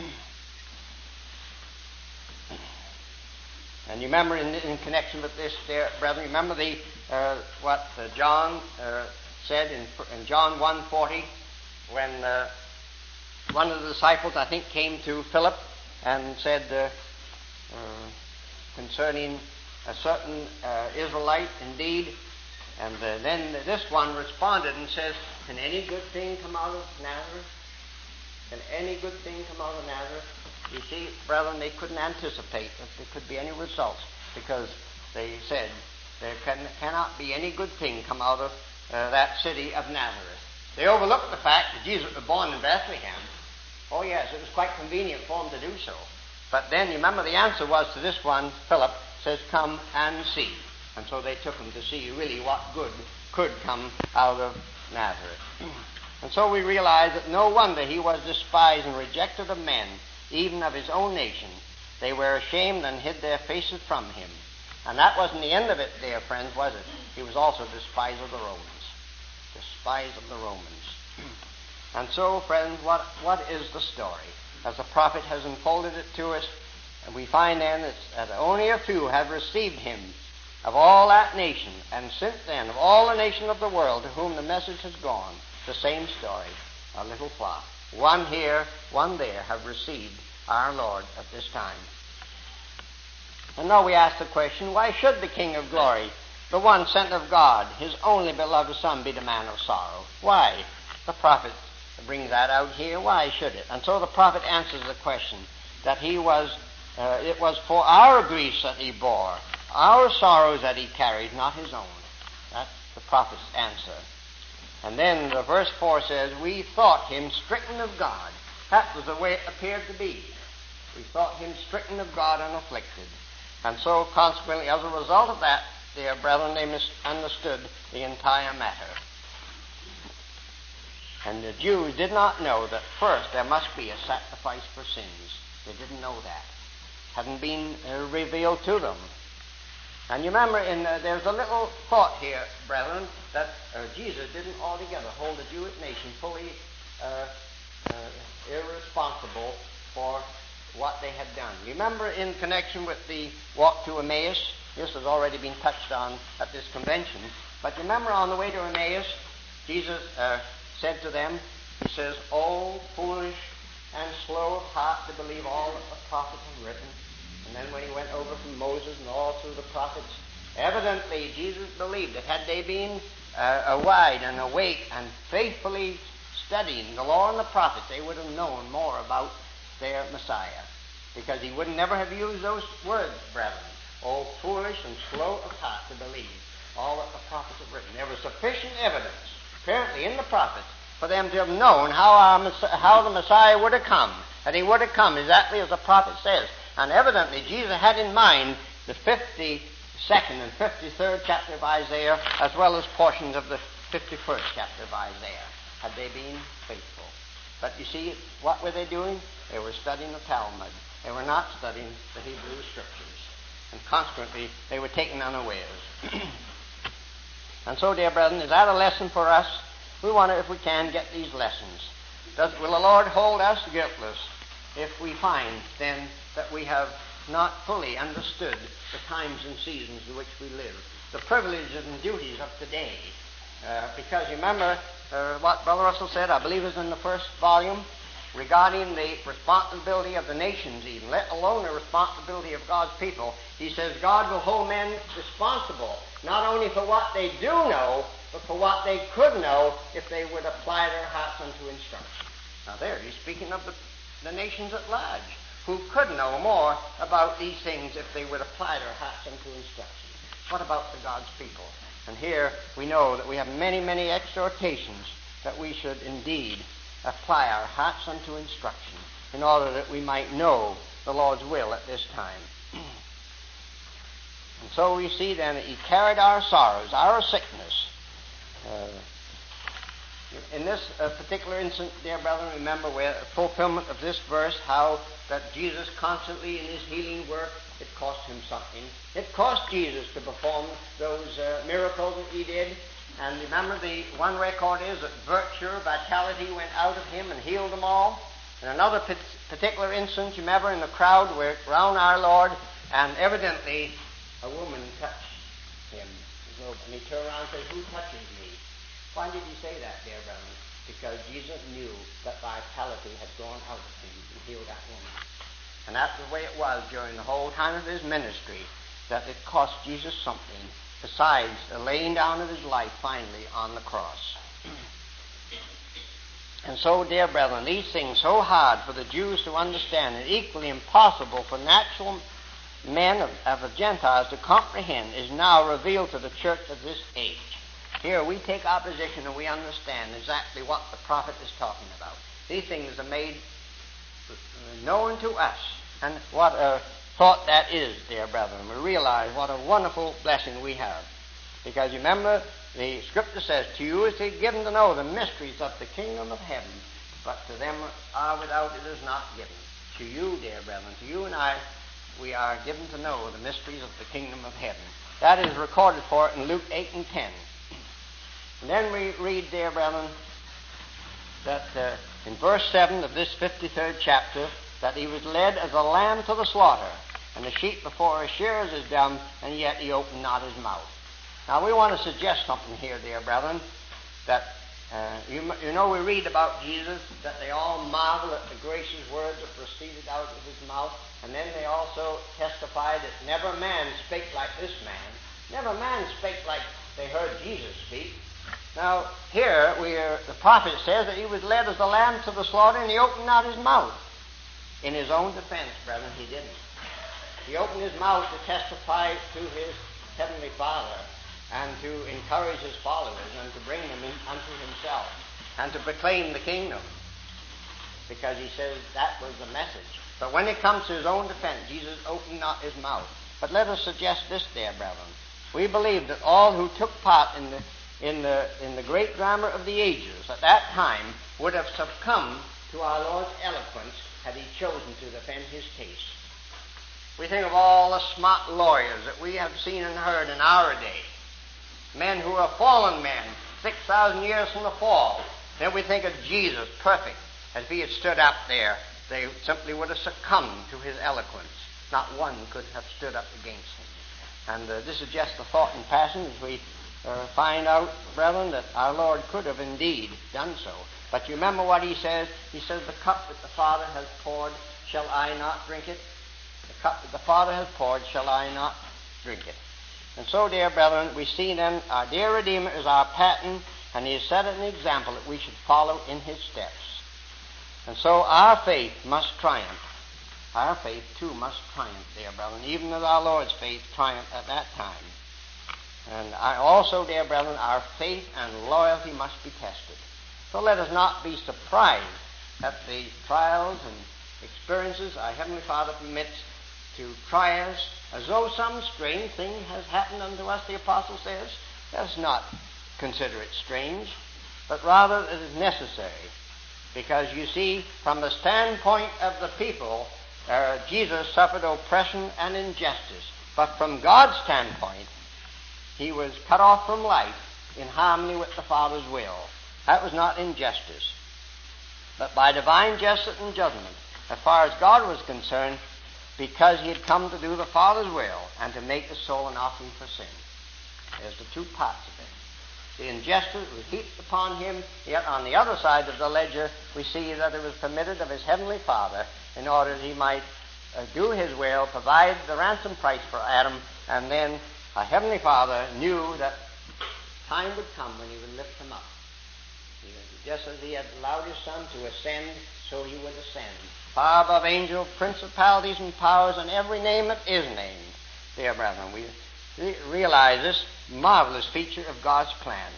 B: And you remember in, in connection with this, dear brethren, remember the uh, what uh, John uh, said in, in John one forty when uh, one of the disciples, I think, came to Philip and said uh, uh, concerning a certain uh, Israelite, indeed, and uh, then this one responded and says, can any good thing come out of Nazareth? Can any good thing come out of Nazareth? You see, brethren, they couldn't anticipate that there could be any results because they said there can, cannot be any good thing come out of uh, that city of Nazareth. They overlooked the fact that Jesus was born in Bethlehem. Oh, yes, it was quite convenient for them to do so. But then, you remember, the answer was to this one, Philip, says, come and see. And so they took him to see really what good could come out of Nazareth. And so we realize that no wonder he was despised and rejected of men, even of his own nation. They were ashamed and hid their faces from him. And that wasn't the end of it, dear friends, was it? He was also despised of the Romans. Despised of the Romans. And so, friends, what, what is the story? As the prophet has unfolded it to us, and we find then that, that only a few have received him of all that nation, and since then, of all the nation of the world to whom the message has gone, the same story, a little flock. One here, one there, have received our Lord at this time. And now we ask the question, why should the King of Glory, the one sent of God, his only beloved Son, be the man of sorrow? Why? The prophet brings that out here. Why should it? And so the prophet answers the question that he was, uh, it was for our griefs that he bore, our sorrows that he carried, not his own. That's the prophet's answer. And then the verse four says, we thought him stricken of God. That was the way it appeared to be. We thought him stricken of God and afflicted. And so, consequently, as a result of that, dear brethren, they misunderstood the entire matter. And the Jews did not know that first there must be a sacrifice for sins. They didn't know that. Hadn't been uh, revealed to them. And you remember, in uh, there's a little thought here, brethren, that uh, Jesus didn't altogether hold the Jewish nation fully uh, uh, irresponsible for what they had done. Remember, in connection with the walk to Emmaus, this has already been touched on at this convention, but remember on the way to Emmaus, Jesus uh, said to them, he says, "Oh, foolish and slow of heart to believe all that the prophets have written." And then when he went over from Moses and all through the prophets, evidently Jesus believed that had they been uh, wide and awake and faithfully studying the law and the prophets, they would have known more about their Messiah. Because he would never have used those words, brethren. "Oh, foolish and slow of heart to believe all that the prophets have written." There was sufficient evidence, apparently in the prophets, for them to have known how, our, how the Messiah would have come. That he would have come exactly as the prophet says. And evidently Jesus had in mind the fifty-second and fifty-third chapter of Isaiah, as well as portions of the fifty-first chapter of Isaiah, had they been faithful. But you see, what were they doing? They were studying the Talmud. They were not studying the Hebrew Scriptures. And consequently, they were taken unawares. And so, dear brethren, is that a lesson for us? We want to, if we can, get these lessons. Does, will the Lord hold us guiltless if we find, then, that we have not fully understood the times and seasons in which we live, the privileges and duties of today? Uh, because remember uh, what Brother Russell said, I believe it was in the first volume, regarding the responsibility of the nations even, let alone the responsibility of God's people. He says God will hold men responsible, not only for what they do know, but for what they could know if they would apply their hearts unto instruction. Now there, he's speaking of the, the nations at large, who could know more about these things if they would apply their hearts unto instruction. What about the God's people? And here we know that we have many, many exhortations that we should indeed apply our hearts unto instruction in order that we might know the Lord's will at this time. And so we see then that he carried our sorrows, our sickness. Uh, in this uh, particular instance, dear brethren, remember where the fulfillment of this verse, how that Jesus constantly in his healing work, it cost him something. It cost Jesus to perform those uh, miracles that he did. And remember, the one record is that virtue, vitality went out of him and healed them all. In another particular instance, you remember, in the crowd were around our Lord, and evidently a woman touched him. And he turned around and said, "Who touches me?" Why did he say that, dear brethren? Because Jesus knew that vitality had gone out of him and healed that woman. And that's the way it was during the whole time of his ministry, that it cost Jesus something besides the laying down of his life finally on the cross. And so, dear brethren, these things so hard for the Jews to understand and equally impossible for natural men of, of the Gentiles to comprehend is now revealed to the church of this age. Here we take our position and we understand exactly what the prophet is talking about. These things are made known to us. And what a thought that is, dear brethren. We realize what a wonderful blessing we have. Because remember, the Scripture says, "To you is it given to know the mysteries of the kingdom of heaven, but to them are without it is not given." To you, dear brethren, to you and I, we are given to know the mysteries of the kingdom of heaven. That is recorded for it in Luke eight and ten. And then we read, dear brethren, that uh, in verse seven of this fifty-third chapter, that he was led as a lamb to the slaughter, and the sheep before his shearers is dumb, and yet he opened not his mouth. Now we want to suggest something here, dear brethren, that uh, you, you know we read about Jesus, that they all marvel at the gracious words that proceeded out of his mouth, and then they also testify that never man spake like this man. Never man spake like they heard Jesus speak. Now here we are, the prophet says that he was led as a lamb to the slaughter, and he opened not his mouth. In his own defense, brethren, he didn't. He opened his mouth to testify to his heavenly Father and to encourage his followers and to bring them in unto himself and to proclaim the kingdom, because he says that was the message. But when it comes to his own defense, Jesus opened not his mouth. But let us suggest this, dear brethren. We believe that all who took part in the in the in the great drama of the ages at that time would have succumbed to our Lord's eloquence had he chosen to defend his case. We think of all the smart lawyers that we have seen and heard in our day, men who are fallen men, six thousand years from the fall. Then we think of Jesus, perfect. As if he had stood up there, they simply would have succumbed to his eloquence. Not one could have stood up against him. And uh, this is just the thought in passing as we uh, find out, brethren, that our Lord could have indeed done so. But you remember what he says? He says, the cup that the Father has poured, shall I not drink it? The cup that the Father has poured, shall I not drink it? And so, dear brethren, we see then our dear Redeemer is our pattern, and he has set an example that we should follow in his steps. And so our faith must triumph. Our faith, too, must triumph, dear brethren, even as our Lord's faith triumphed at that time. And I also, dear brethren, our faith and loyalty must be tested. So let us not be surprised at the trials and experiences our Heavenly Father permits to try us, as though some strange thing has happened unto us, the Apostle says. Let us not consider it strange, but rather it is necessary. Because you see, from the standpoint of the people, uh, Jesus suffered oppression and injustice. But from God's standpoint, he was cut off from life in harmony with the Father's will. That was not injustice. But by divine justice and judgment, as far as God was concerned, because he had come to do the Father's will and to make the soul an offering for sin. There's the two parts of it. The injustice was heaped upon him, yet on the other side of the ledger we see that it was permitted of his heavenly Father in order that he might uh, do his will, provide the ransom price for Adam, and then our heavenly Father knew that time would come when he would lift him up. Just as he had allowed his Son to ascend, so he would ascend. Far above angels, principalities, and powers, and every name that is named. Dear brethren, we realize this marvelous feature of God's plan.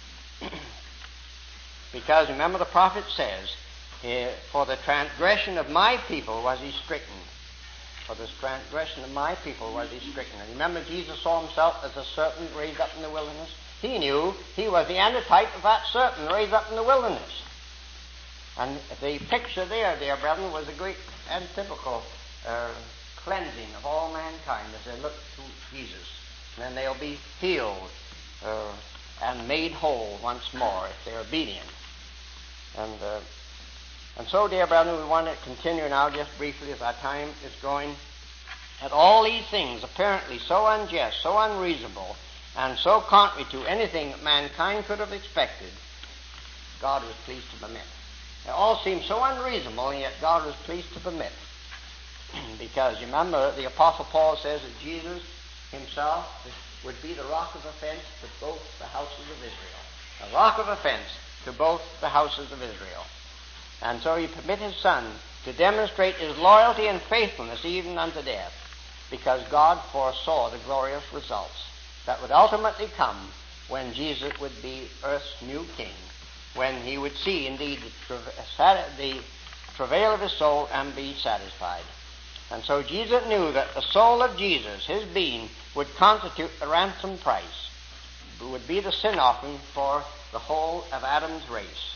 B: Because remember the prophet says, for the transgression of my people was he stricken. For the transgression of my people was he stricken. And remember Jesus saw himself as a serpent raised up in the wilderness? He knew he was the antitype of that serpent raised up in the wilderness. And the picture there, dear brethren, was a great and typical uh, cleansing of all mankind as they look to Jesus. And then they'll be healed uh, and made whole once more if they're obedient. And uh, and so, dear brethren, we want to continue now just briefly as our time is going. That all these things, apparently so unjust, so unreasonable, and so contrary to anything that mankind could have expected, God was pleased to permit. They all seem so unreasonable, and yet God was pleased to permit. Because, remember, the Apostle Paul says that Jesus himself would be the rock of offense to both the houses of Israel. A rock of offense to both the houses of Israel. And so he permitted his Son to demonstrate his loyalty and faithfulness even unto death, because God foresaw the glorious results that would ultimately come when Jesus would be earth's new king, when he would see indeed the, tra- the travail of his soul and be satisfied. And so Jesus knew that the soul of Jesus, his being, would constitute the ransom price, would be the sin offering for the whole of Adam's race.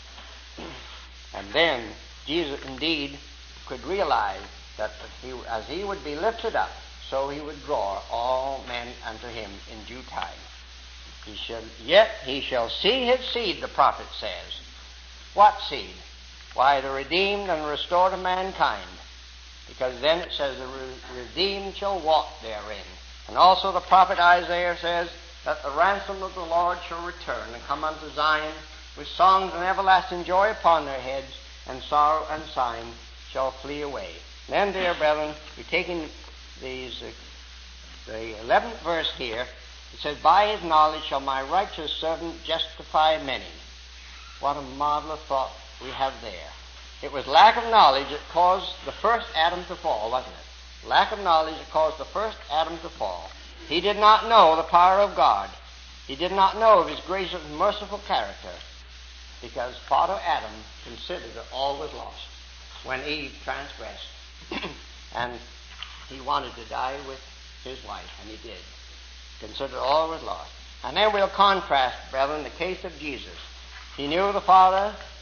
B: And then Jesus indeed could realize that he, as he would be lifted up, so he would draw all men unto him in due time. He shall, yet he shall see his seed, the prophet says. What seed? Why, the redeemed and restored of mankind. Because then it says the re- redeemed shall walk therein. And also the prophet Isaiah says that the ransom of the Lord shall return and come unto Zion with songs and everlasting joy upon their heads, and sorrow and sighing shall flee away. Then, dear brethren, we're taking these, uh, the eleventh verse here. It says, by his knowledge shall my righteous servant justify many. What a marvelous thought we have there. It was lack of knowledge that caused the first Adam to fall, wasn't it? Lack of knowledge that caused the first Adam to fall. He did not know the power of God. He did not know of his gracious and merciful character, because Father Adam considered that all was lost when Eve transgressed. And he wanted to die with his wife, and he did. Considered all was lost. And then we'll contrast, brethren, the case of Jesus. He knew the Father,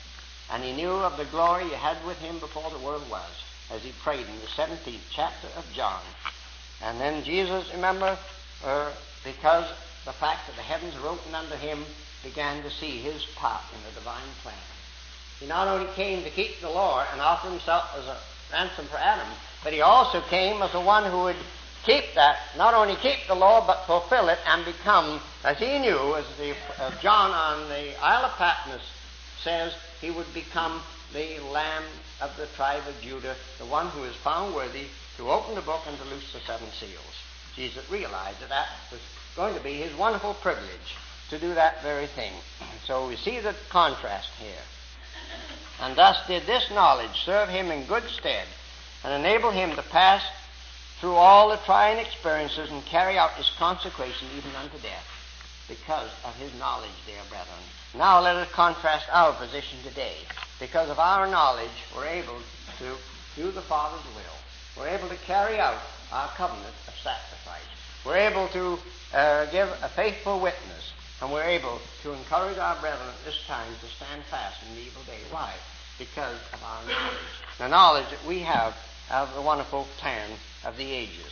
B: And he knew of the glory he had with him before the world was, as he prayed in the seventeenth chapter of John. And then Jesus, remember, uh, because the fact that the heavens were opened unto him, began to see his part in the divine plan. He not only came to keep the law and offer himself as a ransom for Adam, but he also came as the one who would keep that, not only keep the law, but fulfill it and become, as he knew, as the, uh, John on the Isle of Patmos says, he would become the Lamb of the tribe of Judah, the one who is found worthy to open the book and to loose the seven seals. Jesus realized that that was going to be his wonderful privilege to do that very thing. So we see the contrast here. And thus did this knowledge serve him in good stead and enable him to pass through all the trying experiences and carry out his consecration even unto death, because of his knowledge, dear brethren. Now let us contrast our position today. Because of our knowledge, we're able to do the Father's will. We're able to carry out our covenant of sacrifice. We're able to uh, give a faithful witness, and we're able to encourage our brethren at this time to stand fast in the evil day. Why? Because of our knowledge. The knowledge that we have of the wonderful plan of the ages.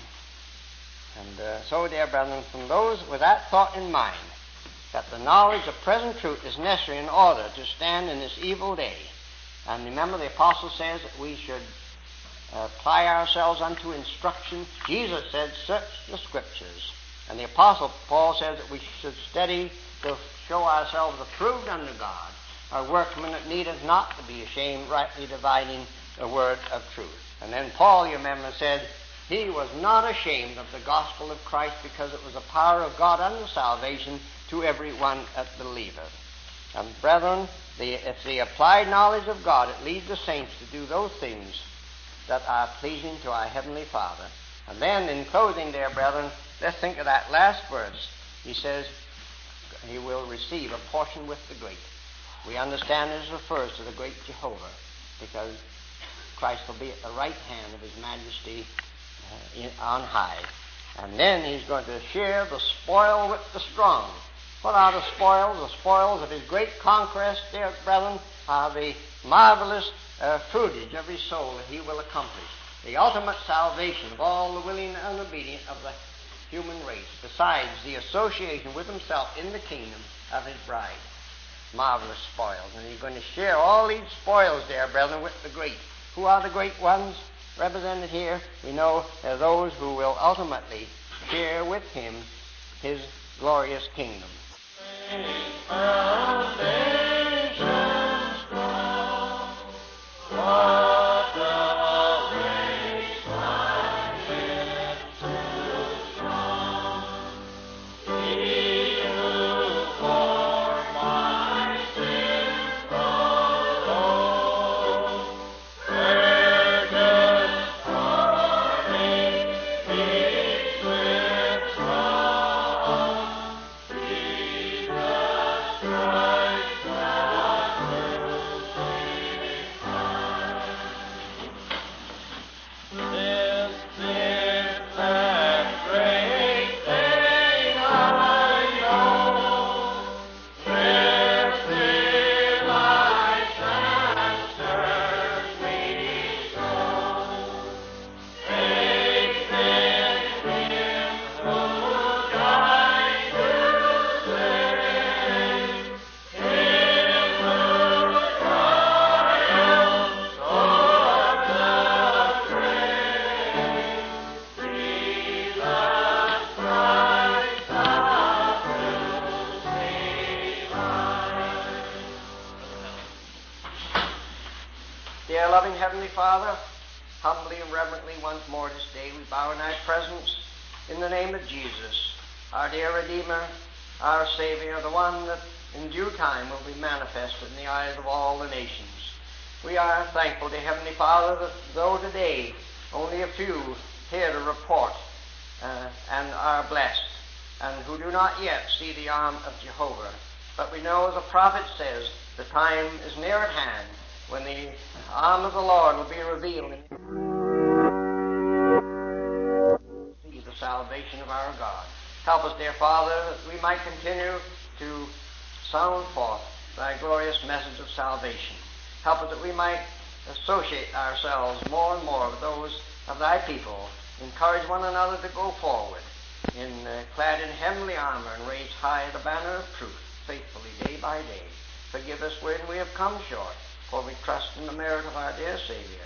B: And uh, so, dear brethren, from those with that thought in mind, that the knowledge of present truth is necessary in order to stand in this evil day. And remember, the apostle says that we should uh, apply ourselves unto instruction. Jesus said, search the scriptures. And the apostle Paul says that we should study to show ourselves approved unto God, a workman that needeth not to be ashamed, rightly dividing the word of truth. And then Paul, you remember, said, he was not ashamed of the gospel of Christ, because it was the power of God unto salvation to every one that believeth. And brethren, the, if the applied knowledge of God, it leads the saints to do those things that are pleasing to our Heavenly Father. And then in closing, dear brethren, let's think of that last verse. He says, he will receive a portion with the great. We understand this refers to the great Jehovah, because Christ will be at the right hand of his majesty uh, in, on high. And then he's going to share the spoil with the strong. What are the spoils? The spoils of his great conquest, dear brethren, are the marvelous uh, fruitage of his soul that he will accomplish. The ultimate salvation of all the willing and obedient of the human race, besides the association with himself in the kingdom of his bride. Marvelous spoils. And he's going to share all these spoils, dear brethren, with the great. Who are the great ones represented here? We know they're those who will ultimately share with him his glorious kingdom. Dear loving Heavenly Father, humbly and reverently once more this day we bow in thy presence in the name of Jesus, our dear Redeemer, our Savior, the one that in due time will be manifested in the eyes of all the nations. We are thankful to Heavenly Father that though today only a few hear the report uh, and are blessed, and who do not yet see the arm of Jehovah, but we know, as the prophet says, the time is near at hand when the arm of the Lord will be revealed in the salvation of our God. Help us, dear Father, that we might continue to sound forth thy glorious message of salvation. Help us that we might associate ourselves more and more with those of thy people, encourage one another to go forward, in uh, clad in heavenly armor, and raise high the banner of truth, faithfully day by day. Forgive us when we have come short, for we trust in the merit of our dear Savior.